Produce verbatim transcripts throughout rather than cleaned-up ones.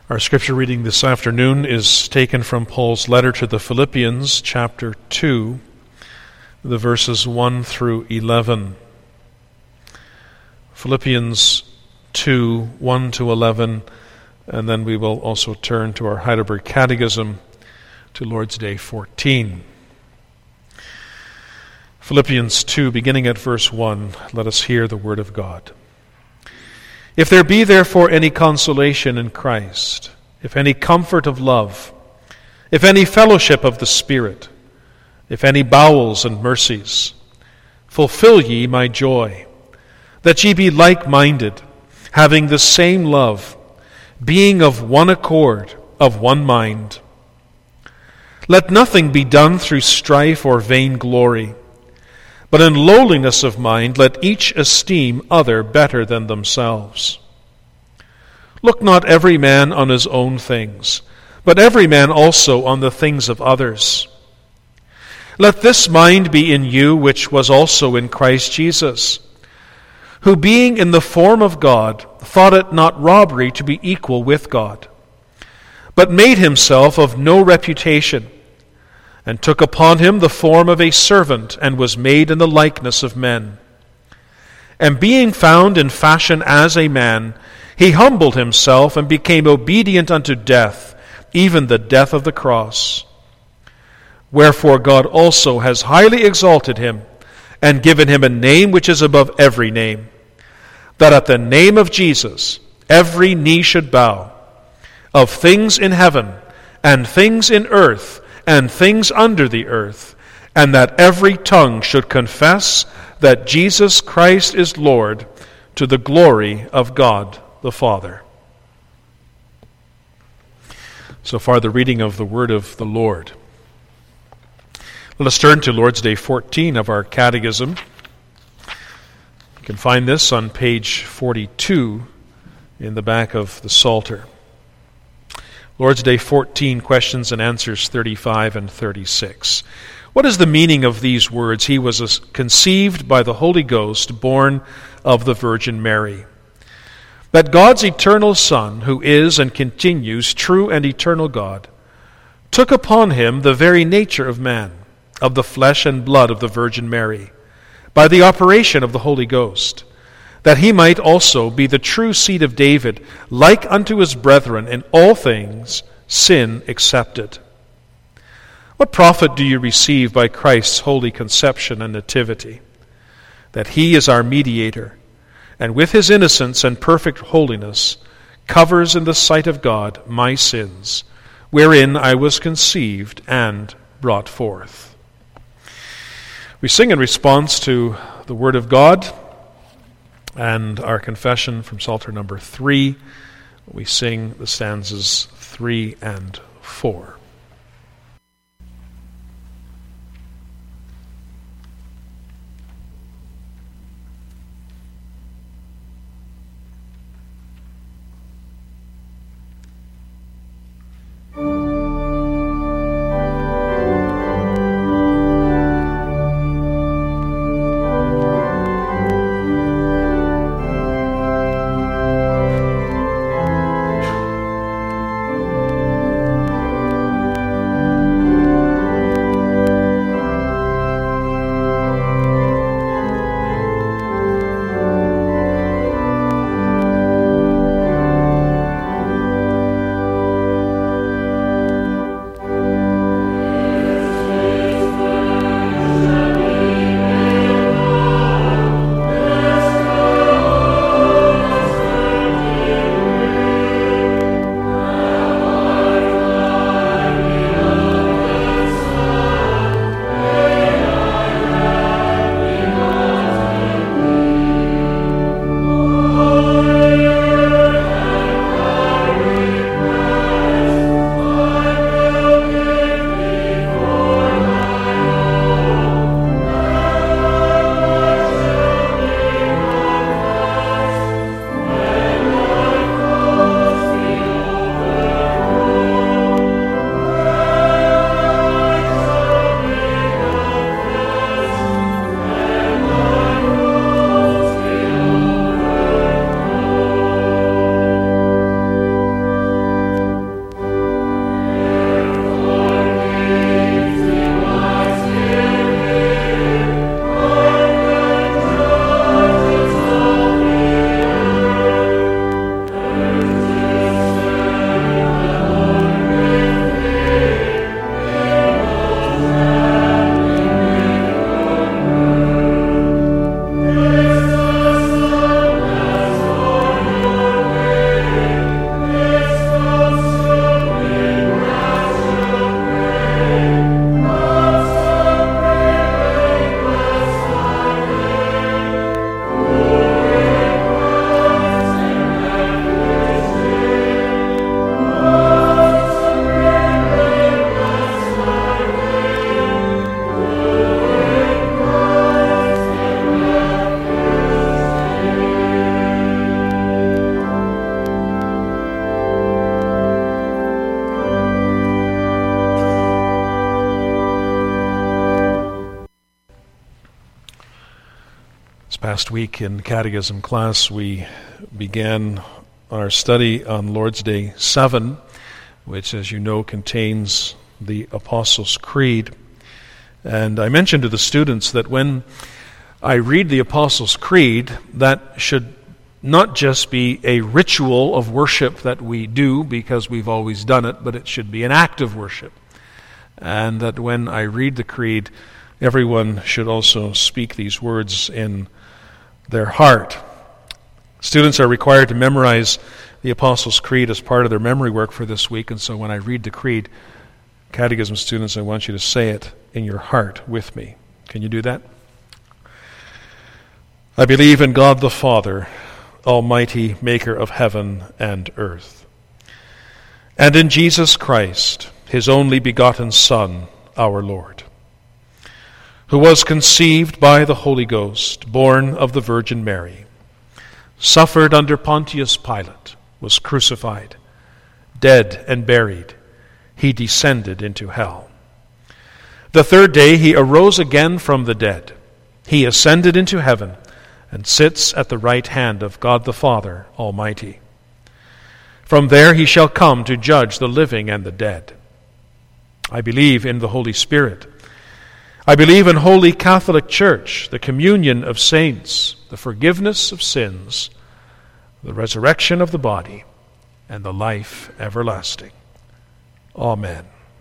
Our scripture reading this afternoon is taken from Paul's letter to the Philippians, chapter two, the verses one through eleven. Philippians two, one to eleven, and then we will also turn to our Heidelberg Catechism to Lord's Day fourteen. Philippians two, beginning at verse one, let us hear the word of God. If there be therefore any consolation in Christ, if any comfort of love, if any fellowship of the Spirit, if any bowels and mercies, fulfill ye my joy, that ye be like-minded, having the same love, being of one accord, of one mind. Let nothing be done through strife or vain glory, but in lowliness of mind let each esteem other better than themselves. Look not every man on his own things, but every man also on the things of others. Let this mind be in you which was also in Christ Jesus, who being in the form of God, thought it not robbery to be equal with God, but made himself of no reputation, and took upon him the form of a servant, and was made in the likeness of men. And being found in fashion as a man, he humbled himself and became obedient unto death, even the death of the cross. Wherefore God also has highly exalted him, and given him a name which is above every name, that at the name of Jesus every knee should bow, of things in heaven, and things in earth, and things under the earth, and that every tongue should confess that Jesus Christ is Lord, to the glory of God the Father. So far, the reading of the word of the Lord. Let us turn to Lord's Day fourteen of our Catechism. You can find this on page forty-two in the back of the Psalter. Lord's Day fourteen, questions and answers thirty-five and thirty-six. What is the meaning of these words? He was conceived by the Holy Ghost, born of the Virgin Mary. That God's eternal Son, who is and continues true and eternal God, took upon him the very nature of man, of the flesh and blood of the Virgin Mary, by the operation of the Holy Ghost, that he might also be the true seed of David, like unto his brethren in all things, sin excepted. What profit do you receive by Christ's holy conception and nativity? That he is our mediator, and with his innocence and perfect holiness covers in the sight of God my sins, wherein I was conceived and brought forth. We sing in response to the Word of God and our confession from Psalter number three. We sing the stanzas three and four. Last week in Catechism class, we began our study on Lord's Day seven, which, as you know, contains the Apostles' Creed. And I mentioned to the students that when I read the Apostles' Creed, that should not just be a ritual of worship that we do because we've always done it, but it should be an act of worship. And that when I read the Creed, everyone should also speak these words in their heart. Students are required to memorize the Apostles' Creed as part of their memory work for this week, and so when I read the Creed, Catechism students, I want you to say it in your heart with me. Can you do that? I believe in God the Father, Almighty, maker of heaven and earth, and in Jesus Christ, his only begotten Son, our Lord, who was conceived by the Holy Ghost, born of the Virgin Mary, suffered under Pontius Pilate, was crucified, dead and buried. He descended into hell. The third day he arose again from the dead. He ascended into heaven and sits at the right hand of God the Father Almighty. From there he shall come to judge the living and the dead. I believe in the Holy Spirit. I believe in Holy Catholic Church, the communion of saints, the forgiveness of sins, the resurrection of the body, and the life everlasting. Amen.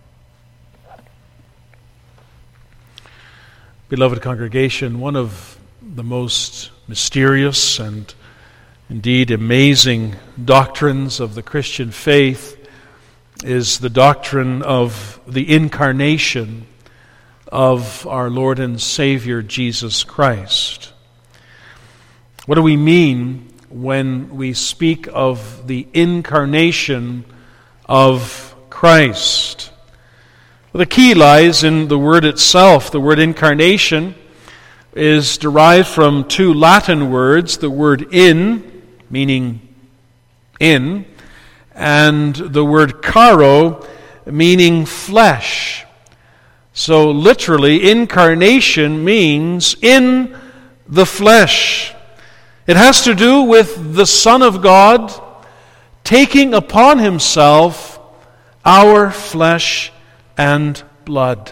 Beloved congregation, one of the most mysterious and indeed amazing doctrines of the Christian faith is the doctrine of the incarnation of our Lord and Savior Jesus Christ. What do we mean when we speak of the incarnation of Christ? Well, the key lies in the word itself. The word incarnation is derived from two Latin words, the word in, meaning in, and the word caro, meaning flesh. So literally, incarnation means in the flesh. It has to do with the Son of God taking upon himself our flesh and blood.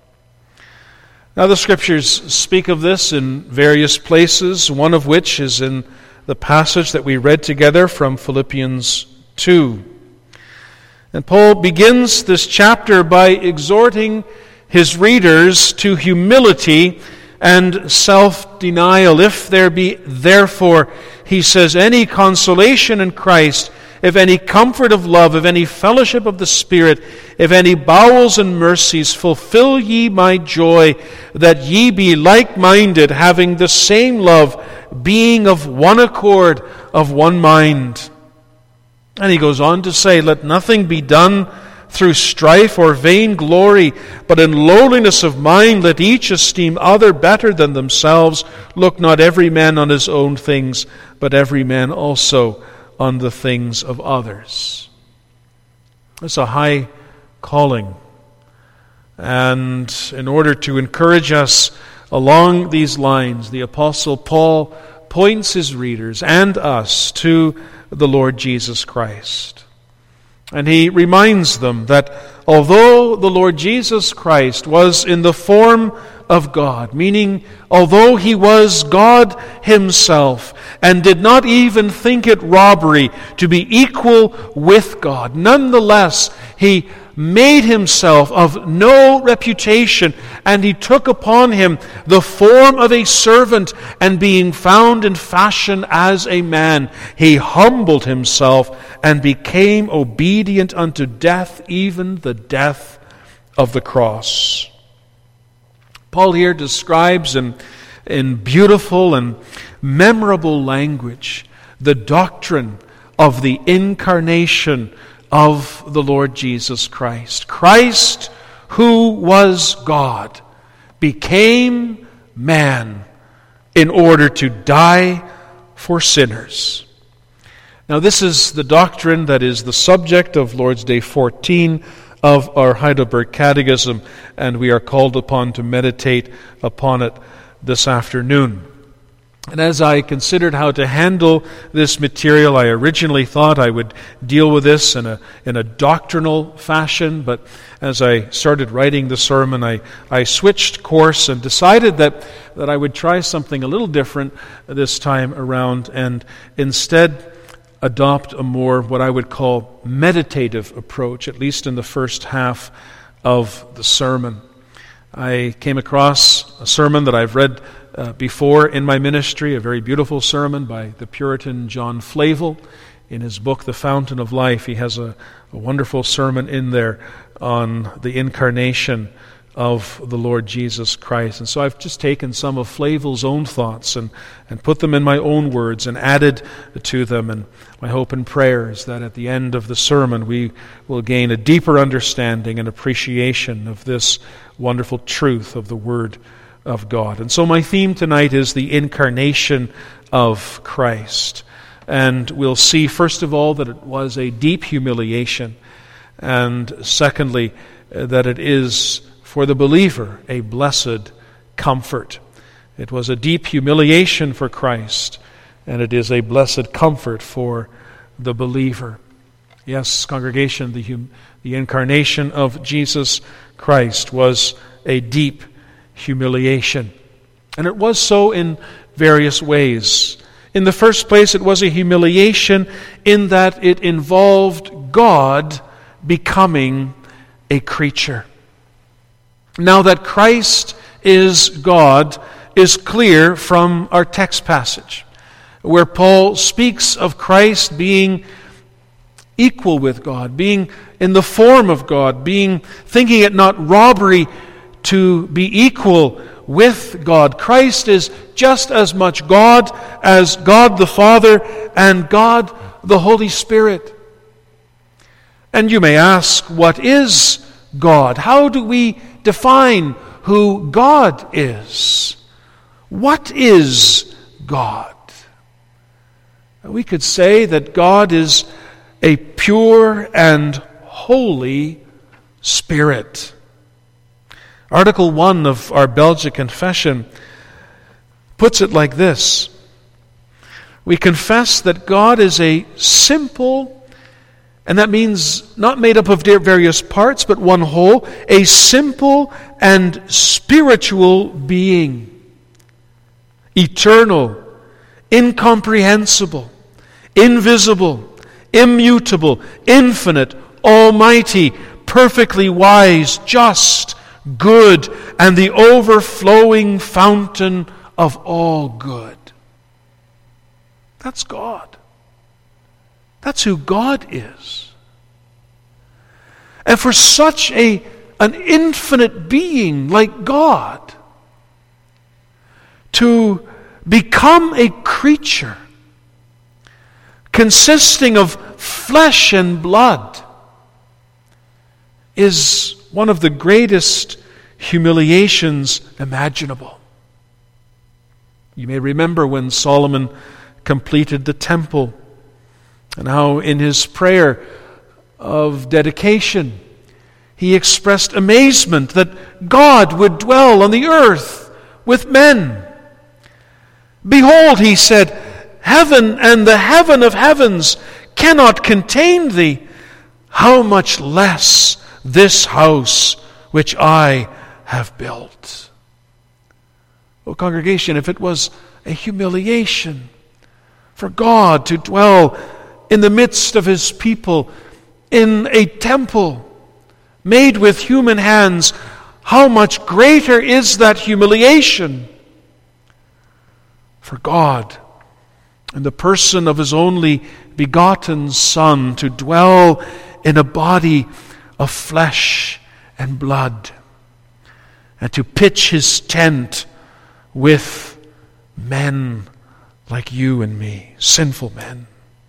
Now the Scriptures speak of this in various places, one of which is in the passage that we read together from Philippians two. And Paul begins this chapter by exhorting his readers to humility and self-denial. If there be, therefore, he says, any consolation in Christ, if any comfort of love, if any fellowship of the Spirit, if any bowels and mercies, fulfill ye my joy, that ye be like-minded, having the same love, being of one accord, of one mind. And he goes on to say, let nothing be done through strife or vain glory, but in lowliness of mind let each esteem other better than themselves. Look not every man on his own things, but every man also on the things of others. It's a high calling. And in order to encourage us along these lines, the Apostle Paul points his readers and us to the Lord Jesus Christ. And he reminds them that although the Lord Jesus Christ was in the form of God, meaning although he was God himself and did not even think it robbery to be equal with God, nonetheless he made himself of no reputation, and he took upon him the form of a servant, and being found in fashion as a man, he humbled himself and became obedient unto death, even the death of the cross. Paul here describes in, in beautiful and memorable language the doctrine of the incarnation of the Lord Jesus Christ. Christ, who was God, became man in order to die for sinners. Now this is the doctrine that is the subject of Lord's Day fourteen of our Heidelberg Catechism, and we are called upon to meditate upon it this afternoon. And as I considered how to handle this material, I originally thought I would deal with this in a in a doctrinal fashion, but as I started writing the sermon, I, I switched course and decided that, that I would try something a little different this time around and instead adopt a more, what I would call, meditative approach, at least in the first half of the sermon. I came across a sermon that I've read uh, before in my ministry, a very beautiful sermon by the Puritan John Flavel. In his book, The Fountain of Life, he has a, a wonderful sermon in there on the incarnation of the Lord Jesus Christ. And so I've just taken some of Flavel's own thoughts and, and put them in my own words and added to them. And my hope and prayer is that at the end of the sermon we will gain a deeper understanding and appreciation of this wonderful truth of the Word of God. And so my theme tonight is the incarnation of Christ. And we'll see, first of all, that it was a deep humiliation, and secondly, that it is for the believer a blessed comfort. It was a deep humiliation for Christ, and it is a blessed comfort for the believer. Yes, congregation, the, hum- the incarnation of Jesus Christ was a deep humiliation. And it was so in various ways. In the first place, it was a humiliation in that it involved God becoming a creature. Now that Christ is God is clear from our text passage, where Paul speaks of Christ being equal with God, being in the form of God, being thinking it not robbery to be equal with God. Christ is just as much God as God the Father and God the Holy Spirit. And you may ask, what is God? How do we define who God is? What is God? We could say that God is a pure and holy Spirit. Article one of our Belgic Confession puts it like this: we confess that God is a simple, and that means not made up of various parts, but one whole, a simple and spiritual being, eternal, incomprehensible, invisible, immutable, infinite, almighty, perfectly wise, just, good, and the overflowing fountain of all good. That's God. That's who God is. And for such a an infinite being like God to become a creature consisting of flesh and blood is one of the greatest humiliations imaginable. You may remember when Solomon completed the temple and how in his prayer of dedication he expressed amazement that God would dwell on the earth with men. Behold, he said, heaven and the heaven of heavens cannot contain thee. How much less this house which I have built. Oh, congregation, if it was a humiliation for God to dwell in the midst of His people in a temple made with human hands, how much greater is that humiliation for God in the person of His only begotten Son to dwell in a body of flesh and blood, and to pitch His tent with men like you and me, sinful men.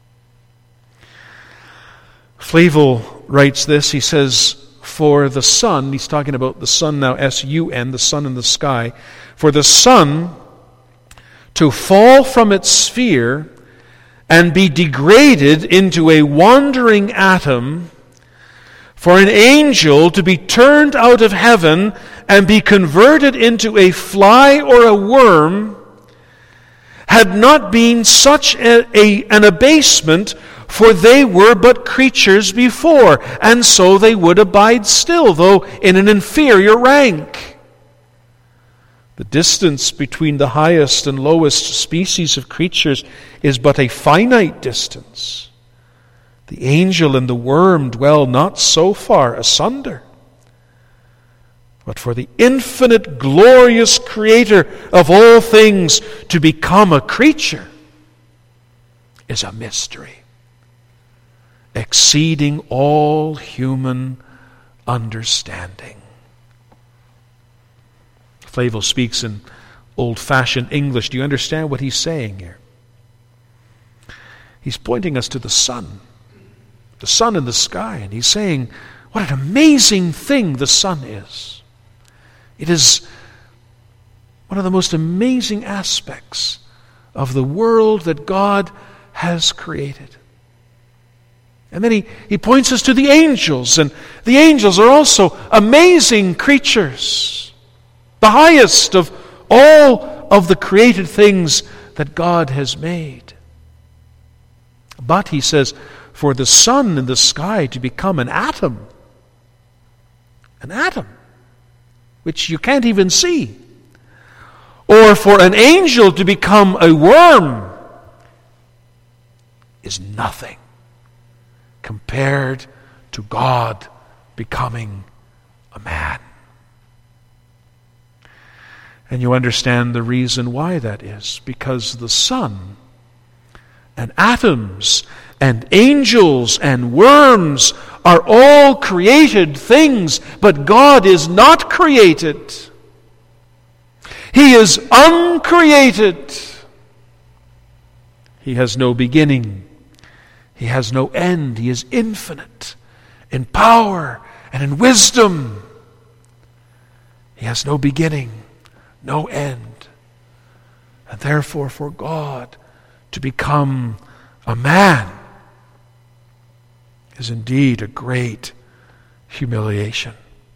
Flavel writes this, he says, for the sun, he's talking about the sun now, S U N, the sun in the sky, for the sun to fall from its sphere and be degraded into a wandering atom, for an angel to be turned out of heaven and be converted into a fly or a worm, had not been such a, a, an abasement, for they were but creatures before, and so they would abide still, though in an inferior rank. The distance between the highest and lowest species of creatures is but a finite distance. The angel and the worm dwell not so far asunder. But for the infinite, glorious Creator of all things to become a creature is a mystery, exceeding all human understanding. Flavel speaks in old-fashioned English. Do you understand what he's saying here? He's pointing us to the sun, the sun in the sky, and he's saying, what an amazing thing the sun is. It is one of the most amazing aspects of the world that God has created. And then he, he points us to the angels, and the angels are also amazing creatures, the highest of all of the created things that God has made. But, he says, for the sun in the sky to become an atom, an atom, which you can't even see, or for an angel to become a worm, is nothing compared to God becoming a man. And you understand the reason why that is, because the sun and atoms and angels and worms are all created things, but God is not created. He is uncreated. He has no beginning. He has no end. He is infinite in power and in wisdom. He has no beginning, no end. And therefore, for God to become a man is indeed a great humiliation.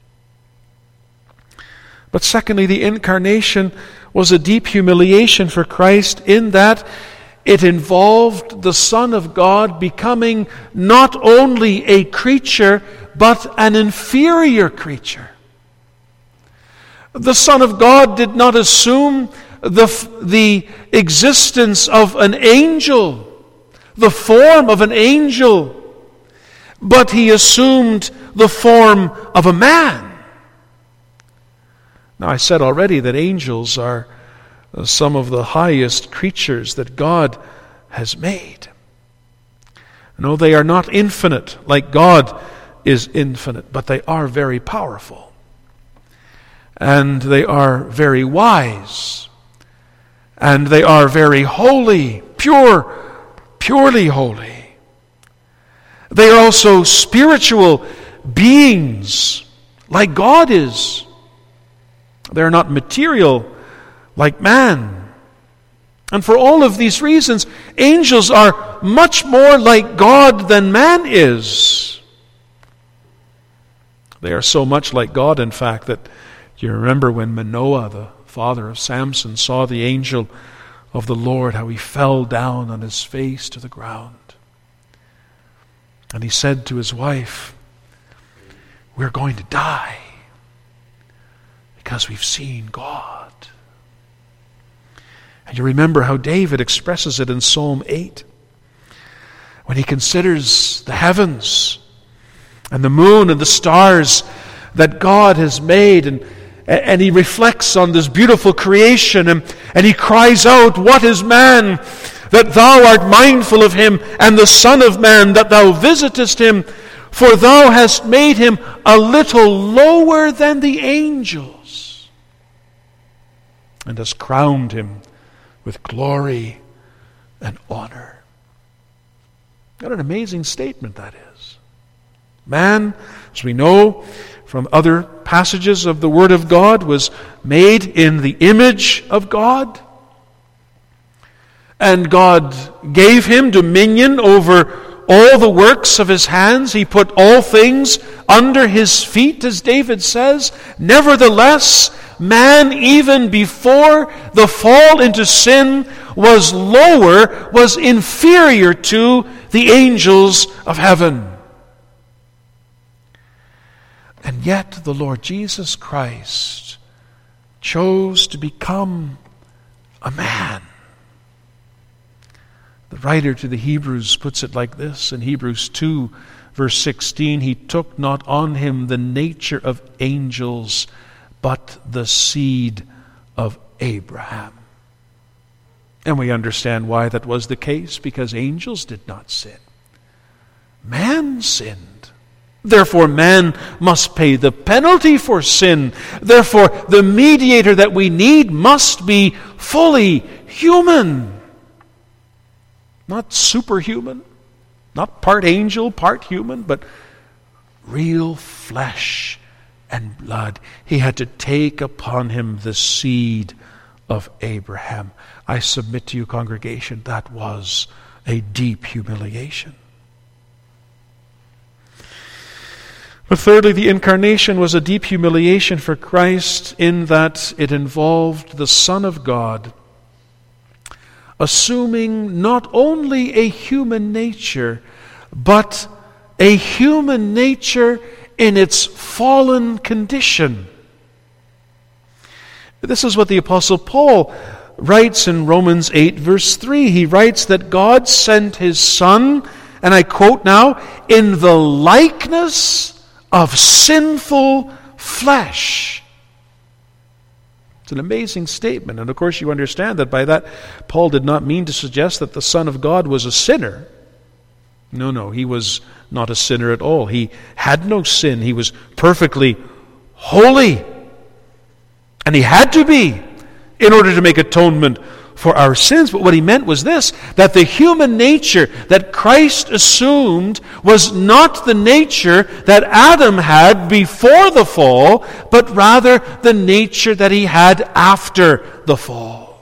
But secondly, the incarnation was a deep humiliation for Christ in that it involved the Son of God becoming not only a creature, but an inferior creature. The Son of God did not assume the, the existence of an angel, the form of an angel, but he assumed the form of a man. Now, I said already that angels are some of the highest creatures that God has made. No, they are not infinite like God is infinite, but they are very powerful. And they are very wise. And they are very holy, pure, purely holy. They are also spiritual beings like God is. They are not material like man. And for all of these reasons, angels are much more like God than man is. They are so much like God, in fact, that you remember when Manoah, the father of Samson, saw the angel of the Lord, how he fell down on his face to the ground. And he said to his wife, "We're going to die because we've seen God." And you remember how David expresses it in Psalm eight, when he considers the heavens and the moon and the stars that God has made, and, and he reflects on this beautiful creation, and, and he cries out, "What is man that thou art mindful of him, and the Son of Man that thou visitest him? For thou hast made him a little lower than the angels, and hast crowned him with glory and honor." What an amazing statement that is. Man, as we know from other passages of the Word of God, was made in the image of God. And God gave him dominion over all the works of his hands. He put all things under his feet, as David says. "Nevertheless, man, even before the fall into sin, was lower, was inferior to the angels of heaven. And yet the Lord Jesus Christ chose to become a man. The writer to the Hebrews puts it like this in Hebrews two, verse sixteen, he took not on him the nature of angels, but the seed of Abraham. And we understand why that was the case, because angels did not sin. Man sinned. Therefore, man must pay the penalty for sin. Therefore, the mediator that we need must be fully human. Not superhuman, not part angel, part human, but real flesh and blood. He had to take upon him the seed of Abraham. I submit to you, congregation, that was a deep humiliation. But thirdly, the incarnation was a deep humiliation for Christ in that it involved the Son of God assuming not only a human nature, but a human nature in its fallen condition. This is what the Apostle Paul writes in Romans eight, verse three. He writes that God sent his Son, and I quote now, in the likeness of sinful flesh. It's an amazing statement. And of course you understand that by that Paul did not mean to suggest that the Son of God was a sinner. No, no, he was not a sinner at all. He had no sin. He was perfectly holy. And he had to be in order to make atonement for our sins. But what he meant was this, that the human nature that Christ assumed was not the nature that Adam had before the fall, but rather the nature that he had after the fall.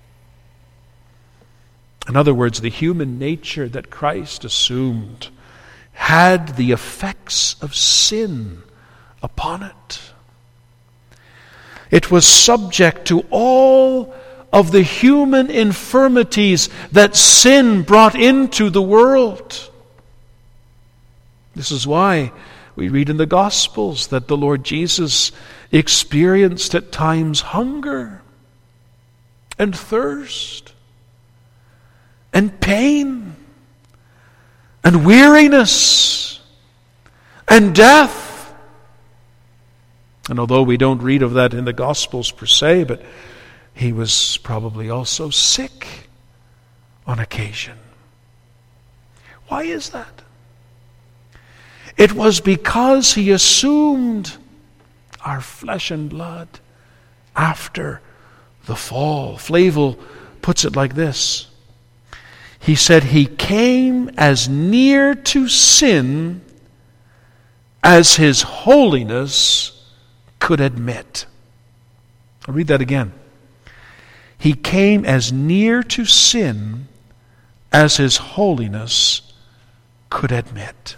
In other words, the human nature that Christ assumed had the effects of sin upon it. It was subject to all of the human infirmities that sin brought into the world. This is why we read in the Gospels that the Lord Jesus experienced at times hunger and thirst and pain and weariness and death. And although we don't read of that in the Gospels per se, but he was probably also sick on occasion. Why is that? It was because he assumed our flesh and blood after the fall. Flavel puts it like this. He said he came as near to sin as his holiness could admit. I'll read that again. He came as near to sin as his holiness could admit.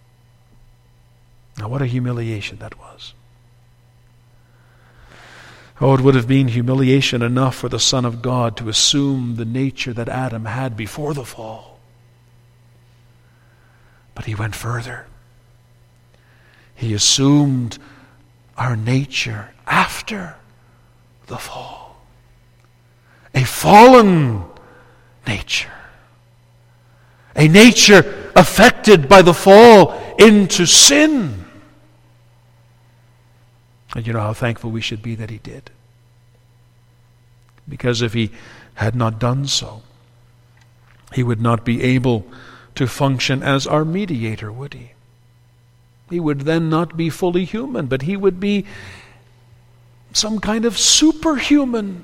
Now, what a humiliation that was. Oh, it would have been humiliation enough for the Son of God to assume the nature that Adam had before the fall. But he went further. He assumed our nature after the fall. A fallen nature. A nature affected by the fall into sin. And you know how thankful we should be that he did. Because if he had not done so, he would not be able to function as our mediator, would he? He would then not be fully human, but he would be some kind of superhuman.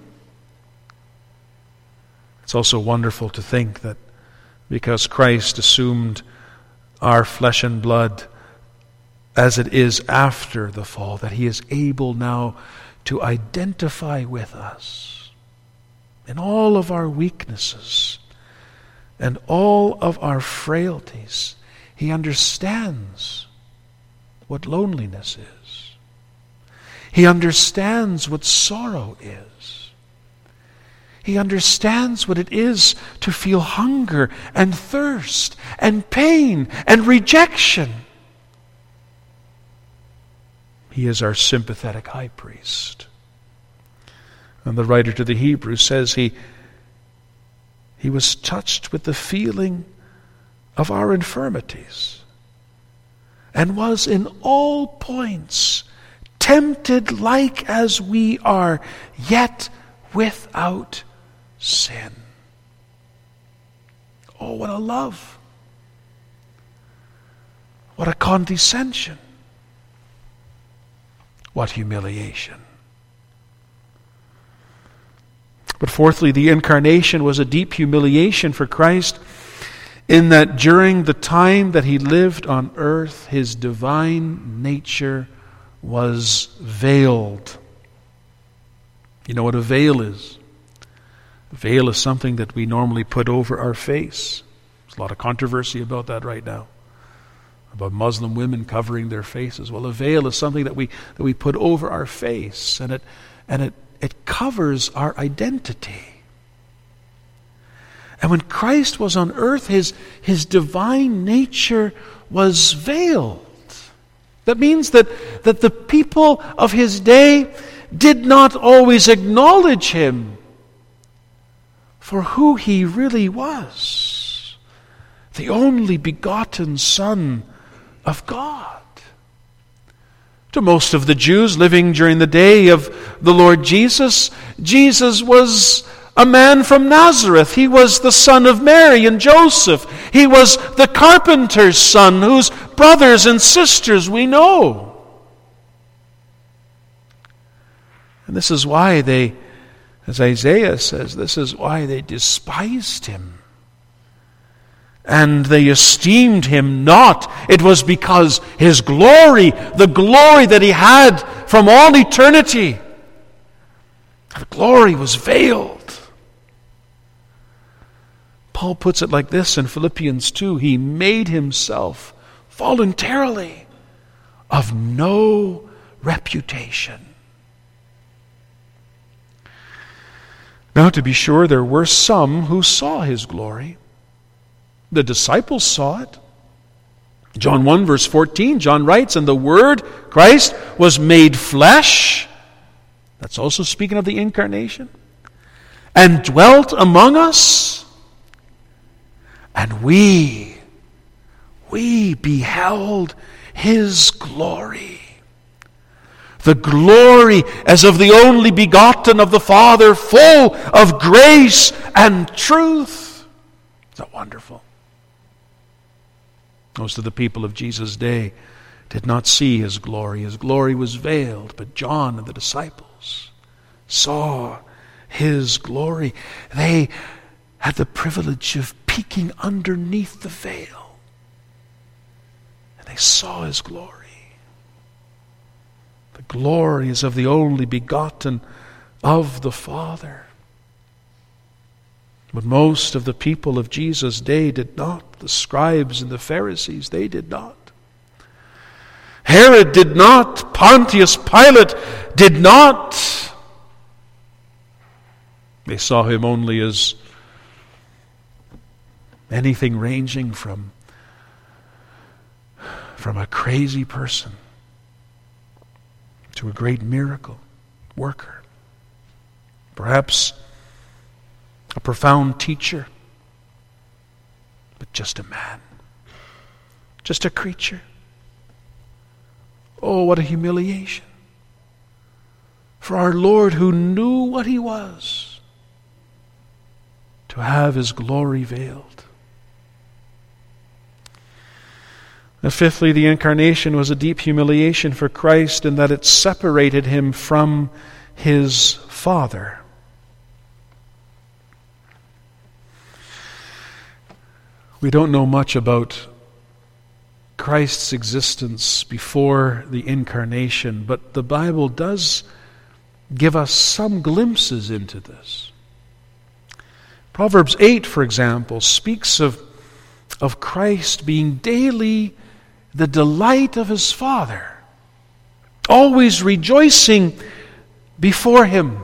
It's also wonderful to think that because Christ assumed our flesh and blood as it is after the fall, that he is able now to identify with us in all of our weaknesses and all of our frailties. He understands what loneliness is. He understands what sorrow is. He understands what it is to feel hunger and thirst and pain and rejection. He is our sympathetic high priest. And the writer to the Hebrews says he, he was touched with the feeling of our infirmities and was in all points tempted like as we are, yet without sin. Oh, what a love. What a condescension. What humiliation. But fourthly, the incarnation was a deep humiliation for Christ in that during the time that he lived on earth, his divine nature was veiled. You know what a veil is? A veil is something that we normally put over our face. There's a lot of controversy about that right now, about Muslim women covering their faces. Well, a veil is something that we that we put over our face, and it and it it covers our identity. And when Christ was on earth, his his divine nature was veiled. That means that, that the people of his day did not always acknowledge him for who he really was, the only begotten Son of God. To most of the Jews living during the day of the Lord Jesus, Jesus was a man from Nazareth. He was the son of Mary and Joseph. He was the carpenter's son, whose brothers and sisters we know. And this is why they, as Isaiah says, this is why they despised him. And they esteemed him not. It was because his glory, the glory that he had from all eternity, the glory was veiled. Paul puts it like this in Philippians two. He made himself voluntarily of no reputation. Now, to be sure, there were some who saw his glory. The disciples saw it. John one verse fourteen, John writes, "And the Word, Christ, was made flesh." That's also speaking of the incarnation. "And dwelt among us. And we, we beheld his glory. The glory as of the only begotten of the Father, full of grace and truth." Isn't that wonderful? Most of the people of Jesus' day did not see his glory. His glory was veiled, but John and the disciples saw his glory. They had the privilege of peeking underneath the veil, and they saw his glory. The glory is of the only begotten of the Father. But most of the people of Jesus' day did not. The scribes and the Pharisees, they did not. Herod did not. Pontius Pilate did not. They saw him only as anything ranging from, from a crazy person to a great miracle worker. Perhaps a profound teacher, but just a man, just a creature. Oh, what a humiliation for our Lord, who knew what he was, to have his glory veiled. And fifthly, the incarnation was a deep humiliation for Christ in that it separated him from his Father. We don't know much about Christ's existence before the incarnation, but the Bible does give us some glimpses into this. Proverbs eight, for example, speaks of, of Christ being daily the delight of his Father. always rejoicing before him.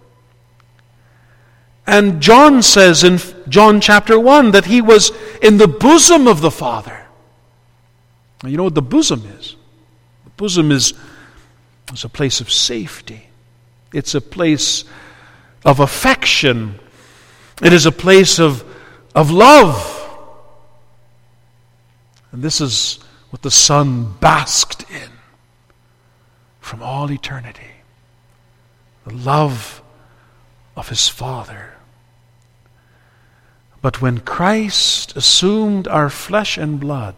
And John says in John chapter one that he was in the bosom of the Father. Now, you know what the bosom is? The bosom is, is a place of safety. It's a place of affection. It is a place of, of love. And this is what the Son basked in from all eternity. The love of his Father. But when Christ assumed our flesh and blood,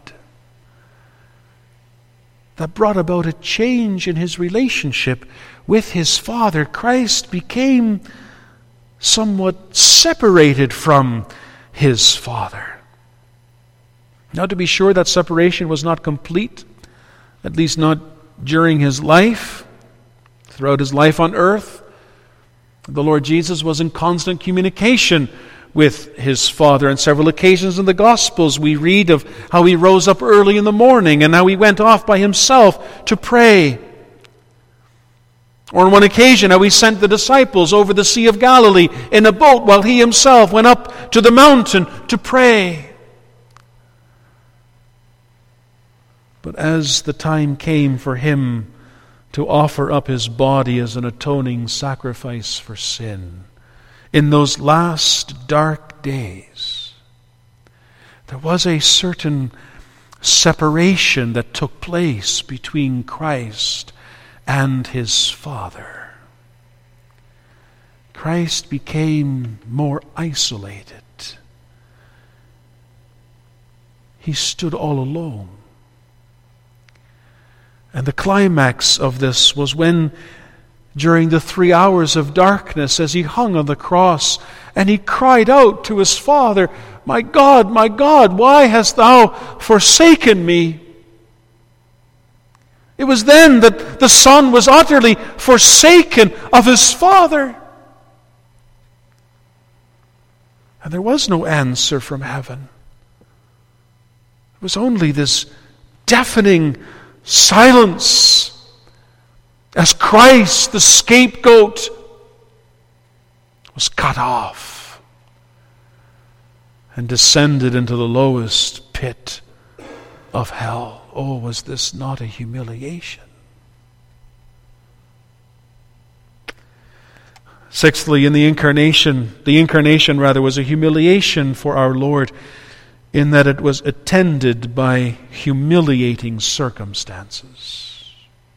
that brought about a change in his relationship with his Father. Christ became somewhat separated from his Father. Now, to be sure, that separation was not complete, at least not during his life. Throughout his life on earth, the Lord Jesus was in constant communication with his Father. On several occasions in the Gospels we read of how he rose up early in the morning and how he went off by himself to pray. Or on one occasion how he sent the disciples over the Sea of Galilee in a boat while he himself went up to the mountain to pray. But as the time came for him to offer up his body as an atoning sacrifice for sin, in those last dark days, there was a certain separation that took place between Christ and his Father. Christ became more isolated. He stood all alone. And the climax of this was when, during the three hours of darkness, as he hung on the cross, and he cried out to his Father, "My God, my God, why hast thou forsaken me?" It was then that the Son was utterly forsaken of his Father. And there was no answer from heaven. It was only this deafening silence as Christ, the scapegoat, was cut off and descended into the lowest pit of hell. Oh, was this not a humiliation? Sixthly, in the incarnation, the incarnation rather was a humiliation for our Lord, in that it was attended by humiliating circumstances.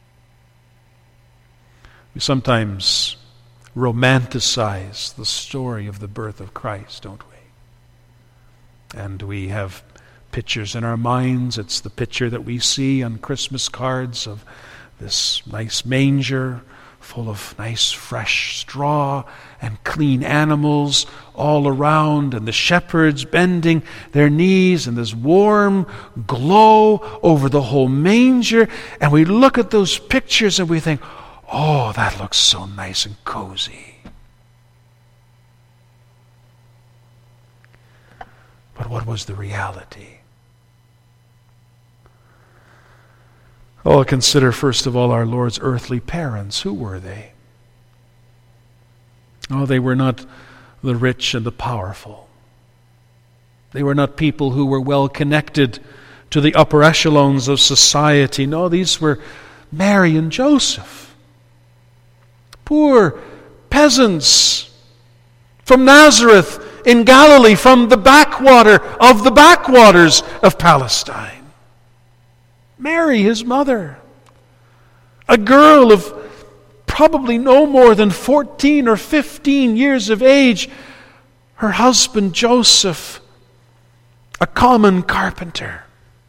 We sometimes romanticize the story of the birth of Christ, don't we? And we have pictures in our minds. It's the picture that we see on Christmas cards of this nice manger full of nice fresh straw and clean animals all around, and the shepherds bending their knees, and this warm glow over the whole manger. And we look at those pictures and we think, oh, that looks so nice and cozy. But what was the reality? Oh, consider first of all our Lord's earthly parents. Who were they? Oh, they were not the rich and the powerful. They were not people who were well connected to the upper echelons of society. No, these were Mary and Joseph. Poor peasants from Nazareth in Galilee, from the backwater of the backwaters of Palestine. Mary, his mother, a girl of probably no more than fourteen or fifteen years of age. Her husband, Joseph, a common carpenter.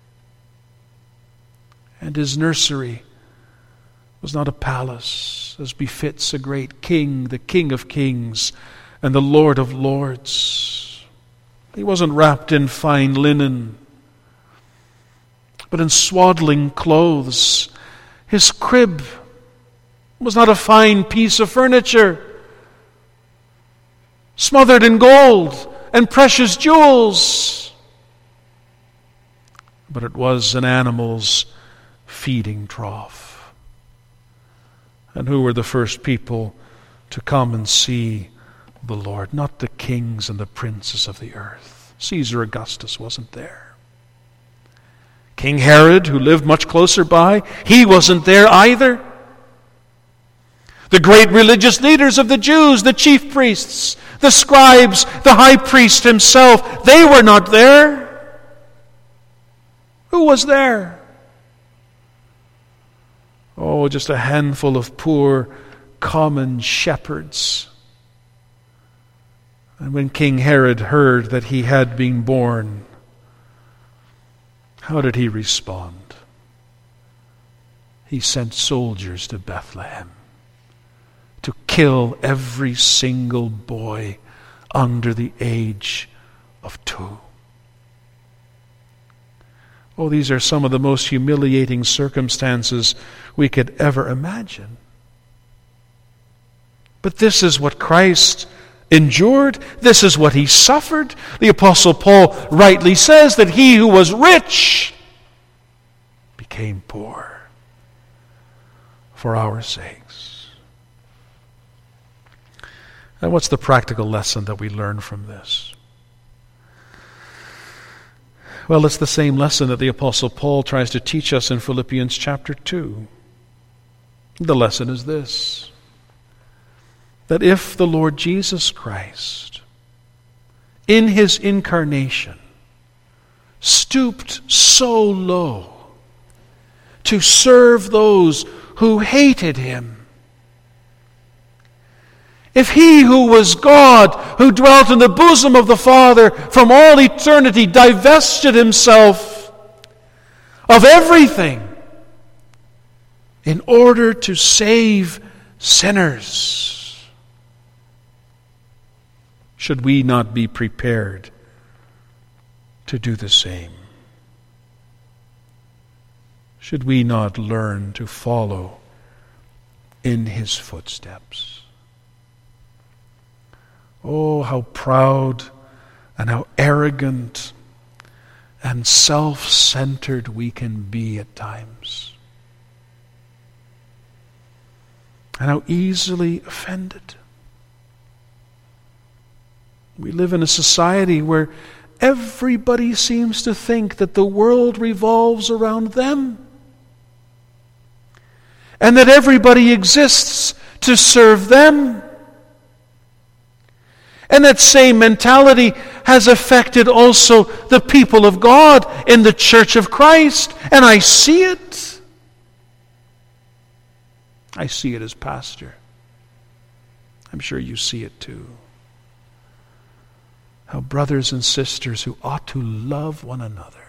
And his nursery was not a palace, as befits a great king, the King of kings and the Lord of lords. He wasn't wrapped in fine linen, but in swaddling clothes. His crib was not a fine piece of furniture, smothered in gold and precious jewels, but it was an animal's feeding trough. And who were the first people to come and see the Lord? Not the kings and the princes of the earth. Caesar Augustus wasn't there. King Herod, who lived much closer by, he wasn't there either. The great religious leaders of the Jews, the chief priests, the scribes, the high priest himself, they were not there. Who was there? Oh, just a handful of poor, common shepherds. And when King Herod heard that he had been born, how did he respond? He sent soldiers to Bethlehem to kill every single boy under the age of two. Oh, these are some of the most humiliating circumstances we could ever imagine. But this is what Christ endured. This is what he suffered. The Apostle Paul rightly says that he who was rich became poor for our sakes. And what's the practical lesson that we learn from this? Well, it's the same lesson that the Apostle Paul tries to teach us in Philippians chapter two. The lesson is this: that if the Lord Jesus Christ, in his incarnation, stooped so low to serve those who hated him, if he who was God, who dwelt in the bosom of the Father from all eternity, divested himself of everything in order to save sinners, should we not be prepared to do the same? Should we not learn to follow in his footsteps? Oh, how proud and how arrogant and self-centered we can be at times. And how easily offended. We live in a society where everybody seems to think that the world revolves around them, and that everybody exists to serve them. And that same mentality has affected also the people of God in the Church of Christ. And I see it. I see it as pastor. I'm sure you see it too. How brothers and sisters who ought to love one another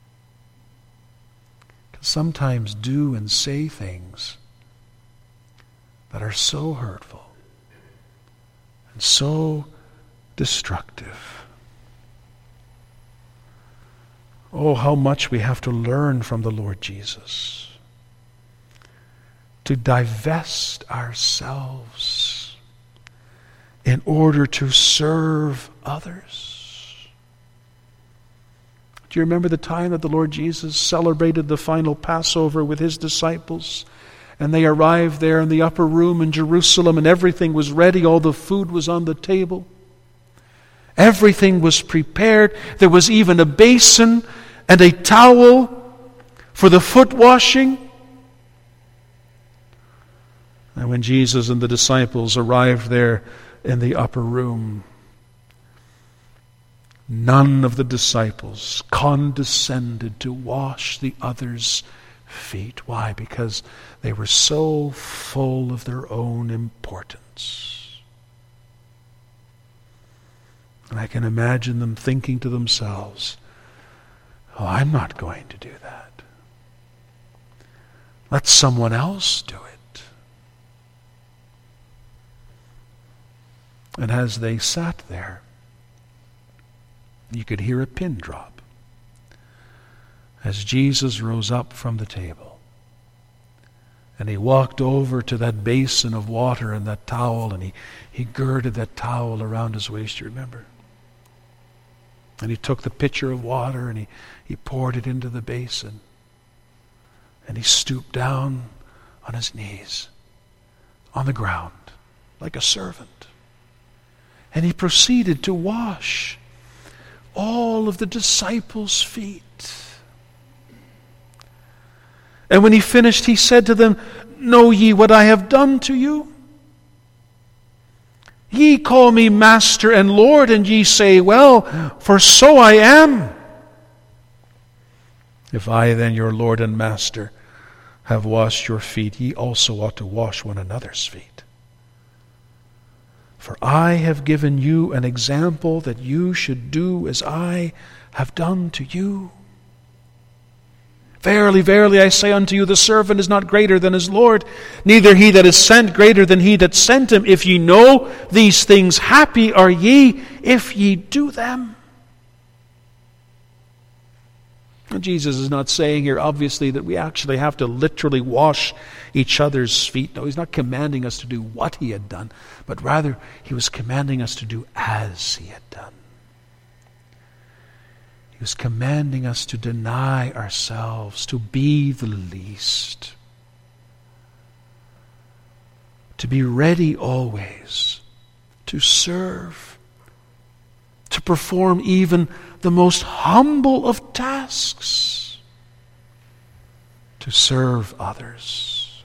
can sometimes do and say things that are so hurtful and so destructive. Oh, how much we have to learn from the Lord Jesus. To divest ourselves in order to serve others. Do you remember the time that the Lord Jesus celebrated the final Passover with his disciples? And they arrived there in the upper room in Jerusalem, and everything was ready. All the food was on the table. Everything was prepared. There was even a basin and a towel for the foot washing. And when Jesus and the disciples arrived there in the upper room, none of the disciples condescended to wash the others' feet. Why? Because they were so full of their own importance. And I can imagine them thinking to themselves, oh, I'm not going to do that. Let someone else do it. And as they sat there, you could hear a pin drop as Jesus rose up from the table. And he walked over to that basin of water and that towel, and he, he girded that towel around his waist, you remember? And he took the pitcher of water and he, he poured it into the basin. And he stooped down on his knees on the ground like a servant. And he proceeded to wash all of the disciples' feet. And when he finished, he said to them, "Know ye what I have done to you? Ye call me Master and Lord, and ye say, Well, for so I am. If I then, your Lord and Master, have washed your feet, ye also ought to wash one another's feet. For I have given you an example that you should do as I have done to you. Verily, verily, I say unto you, the servant is not greater than his Lord, neither he that is sent greater than he that sent him. If ye know these things, happy are ye if ye do them." And Jesus is not saying here, obviously, that we actually have to literally wash each other's feet. No, he's not commanding us to do what he had done, but rather he was commanding us to do as he had done. He was commanding us to deny ourselves, to be the least, to be ready always, to serve, to perform even the most humble of tasks, to serve others.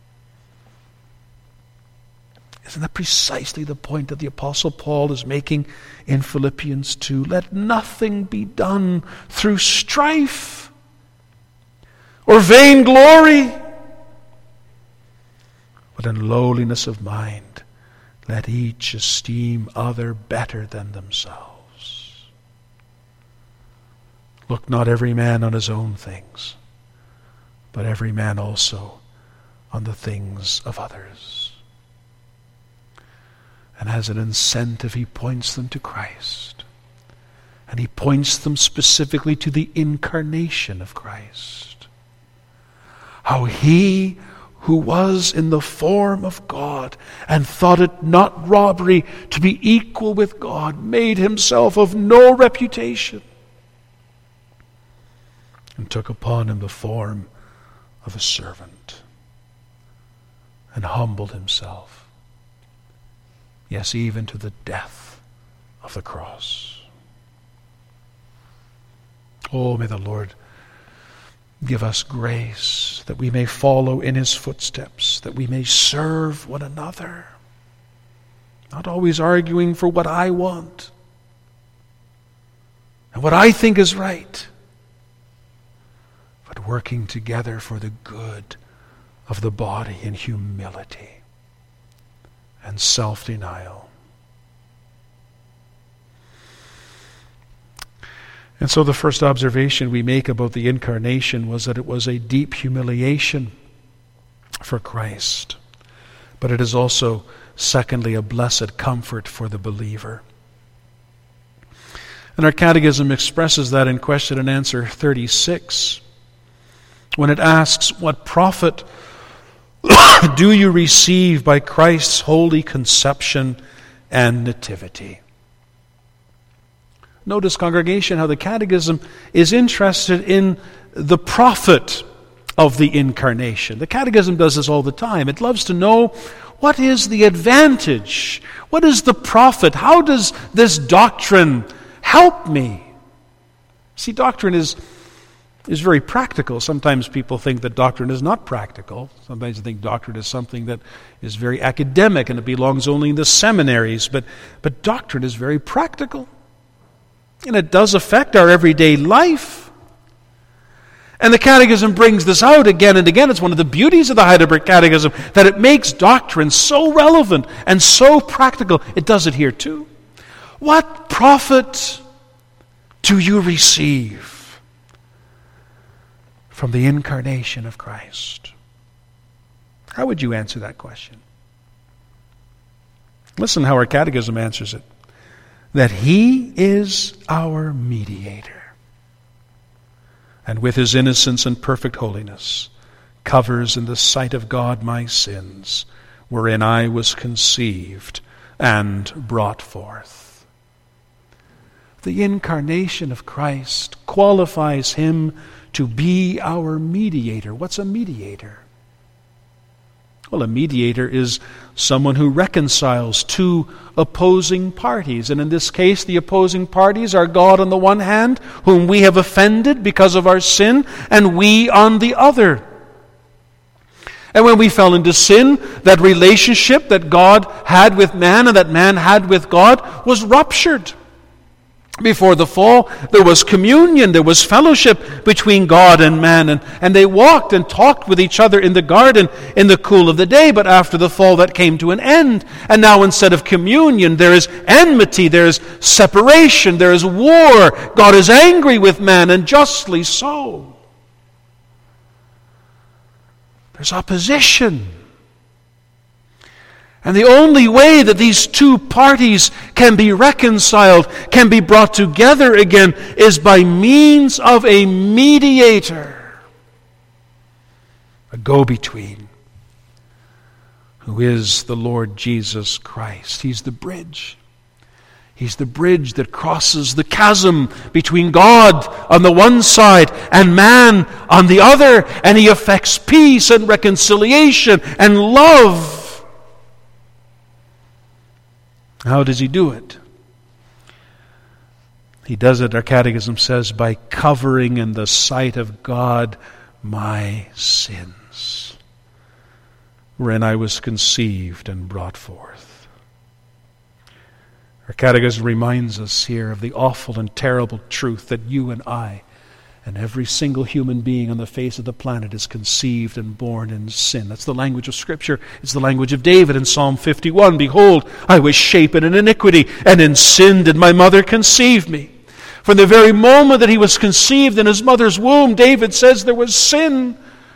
Isn't that precisely the point that the Apostle Paul is making in Philippians two? Let nothing be done through strife or vainglory, but in lowliness of mind, let each esteem other better than themselves. Look not every man on his own things, but every man also on the things of others. And as an incentive, he points them to Christ. And he points them specifically to the incarnation of Christ. How he, who was in the form of God and thought it not robbery to be equal with God, made himself of no reputation, and took upon him the form of a servant, and humbled himself, yes, even to the death of the cross. Oh, may the Lord give us grace that we may follow in his footsteps, that we may serve one another, not always arguing for what I want and what I think is right, but working together for the good of the body in humility and self-denial. And so the first observation we make about the incarnation was that it was a deep humiliation for Christ. But it is also, secondly, a blessed comfort for the believer. And our catechism expresses that in question and answer thirty-six, when it asks, "What profit do you receive by Christ's holy conception and nativity?" Notice, congregation, how the Catechism is interested in the profit of the incarnation. The Catechism does this all the time. It loves to know, what is the advantage? What is the profit? How does this doctrine help me? See, doctrine is, is very practical. Sometimes people think that doctrine is not practical. Sometimes they think doctrine is something that is very academic and it belongs only in the seminaries. But, but doctrine is very practical. And it does affect our everyday life. And the Catechism brings this out again and again. It's one of the beauties of the Heidelberg Catechism, that it makes doctrine so relevant and so practical. It does it here too. What profit do you receive from the incarnation of Christ? How would you answer that question? Listen how our Catechism answers it. That he is our mediator, and with his innocence and perfect holiness covers in the sight of God my sins, wherein I was conceived and brought forth. The incarnation of Christ qualifies him to be our mediator. What's a mediator? Well, a mediator is someone who reconciles two opposing parties. And in this case, the opposing parties are God on the one hand, whom we have offended because of our sin, and we on the other. And when we fell into sin, that relationship that God had with man and that man had with God was ruptured. Before the fall, there was communion, there was fellowship between God and man, and, and they walked and talked with each other in the garden in the cool of the day. But after the fall, that came to an end. And now instead of communion, there is enmity, there is separation, there is war. God is angry with man, and justly so. There's opposition. And the only way that these two parties can be reconciled, can be brought together again, is by means of a mediator, a go-between, who is the Lord Jesus Christ. He's the bridge. He's the bridge that crosses the chasm between God on the one side and man on the other, and He effects peace and reconciliation and love. How does He do it? He does it, our catechism says, by covering in the sight of God my sins, wherein I was conceived and brought forth. Our catechism reminds us here of the awful and terrible truth that you and I and every single human being on the face of the planet is conceived and born in sin. That's the language of Scripture. It's the language of David in Psalm fifty-one. Behold, I was shapen in iniquity, and in sin did my mother conceive me. From the very moment that he was conceived in his mother's womb, David says there was sin.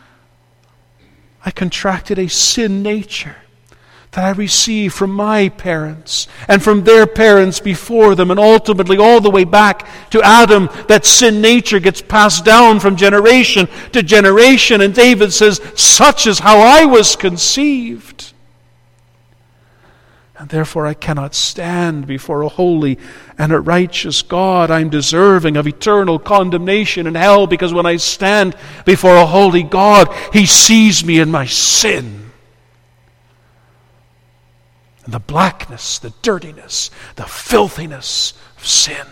I contracted a sin nature that I received from my parents and from their parents before them, and ultimately all the way back to Adam. That sin nature gets passed down from generation to generation, and David says, such is how I was conceived. And therefore I cannot stand before a holy and a righteous God. I'm deserving of eternal condemnation in hell, because when I stand before a holy God, He sees me in my sin. And the blackness, the dirtiness, the filthiness of sin.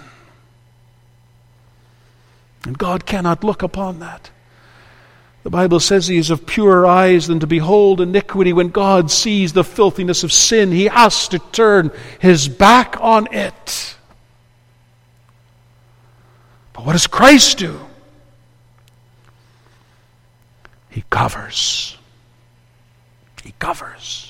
And God cannot look upon that. The Bible says He is of purer eyes than to behold iniquity. When God sees the filthiness of sin, He has to turn His back on it. But what does Christ do? He covers. He covers.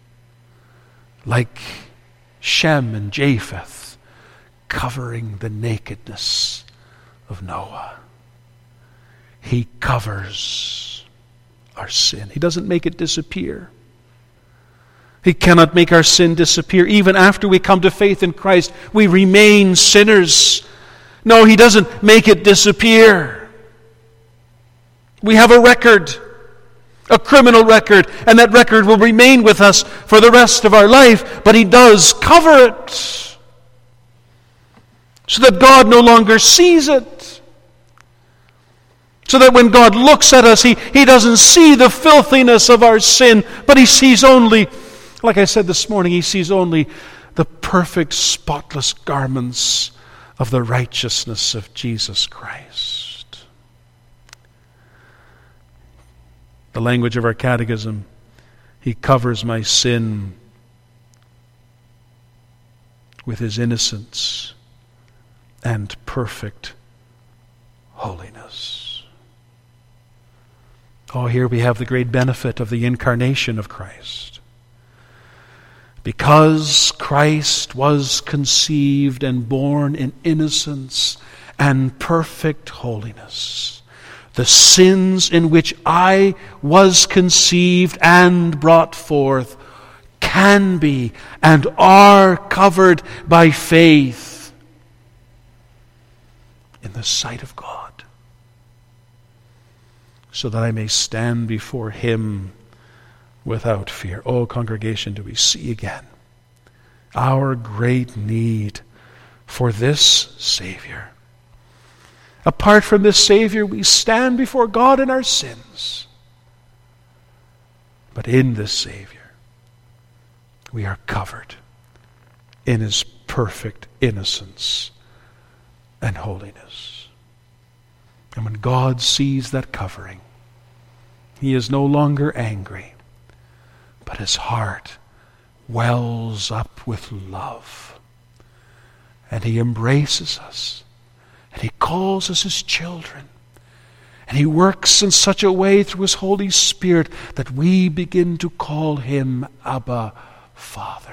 Like Shem and Japheth covering the nakedness of Noah. He covers our sin. He doesn't make it disappear. He cannot make our sin disappear. Even after we come to faith in Christ, we remain sinners. No, He doesn't make it disappear. We have a record. A criminal record, and that record will remain with us for the rest of our life, but He does cover it so that God no longer sees it. So that when God looks at us, He, he doesn't see the filthiness of our sin, but He sees only, like I said this morning, He sees only the perfect, spotless garments of the righteousness of Jesus Christ. The language of our catechism, He covers my sin with His innocence and perfect holiness. Oh, here we have the great benefit of the incarnation of Christ. Because Christ was conceived and born in innocence and perfect holiness, the sins in which I was conceived and brought forth can be and are covered by faith in the sight of God, so that I may stand before Him without fear. Oh, congregation, do we see again our great need for this Savior? Apart from this Savior, we stand before God in our sins. But in this Savior, we are covered in his perfect innocence and holiness. And when God sees that covering, he is no longer angry, but his heart wells up with love. And he embraces us, and he calls us his children. And he works in such a way through his Holy Spirit that we begin to call him Abba, Father.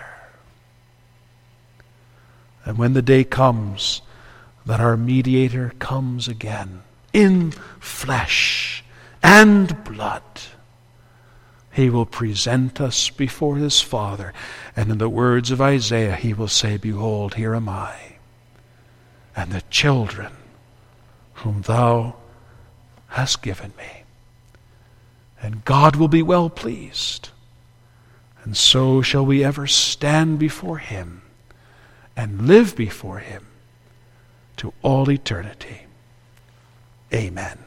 And when the day comes that our mediator comes again in flesh and blood, he will present us before his Father. And in the words of Isaiah, he will say, "Behold, here am I, and the children whom thou hast given me." And God will be well pleased. And so shall we ever stand before him and live before him to all eternity. Amen.